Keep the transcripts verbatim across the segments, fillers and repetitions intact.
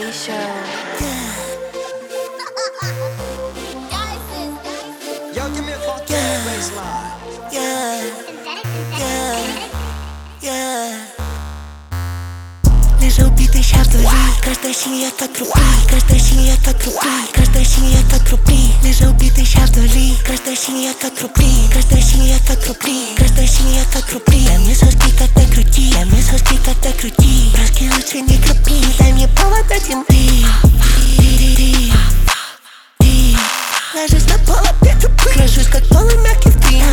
Show. Yo, give me a fuck yeah, baseline. Yeah, yeah, yeah. Лежа убитый ща вдали. Каждая семья как рубли, каждая семья как рубли, каждая семья как рубли. Лежа убитый ща вдали. Каждая семья как рубли, каждая семья как рубли, каждая семья как рубли. Дай мне соски как на груди, дай мне соски как на груди. Братки лучше не крупи, дай мне повод один ты. Ложусь на пол, опять тупый. Крашусь как полумягкий в три.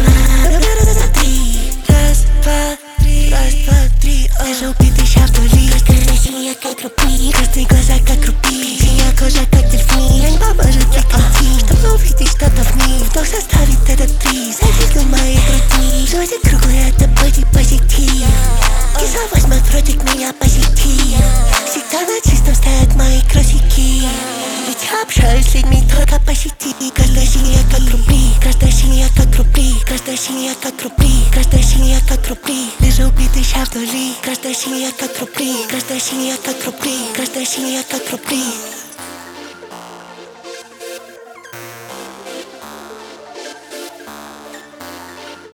Раз, два, три, раз, два, три. Лежа убитый ща вдали. Каждая семья как рубли, каждые глаза как рубли. Синяя кожа как дельфин. Судьба может прекратить, чтобы увидеть что-то в ней. Вдох составит этот приз. Завидуй моей груди. Жизнь круглая, это боди позитив. Кисловость мой против меня позитив. Всегда на чистом стоят мои красики. Ведь я общаюсь с людьми только по сети. Каждая семья как рубли, каждая семья как рубли, каждая семья как рубли, каждая семья как рубли. Лежа убитый ща вдали. Каждая семья как рубли, каждая семья как рубли, каждая семья как рубли.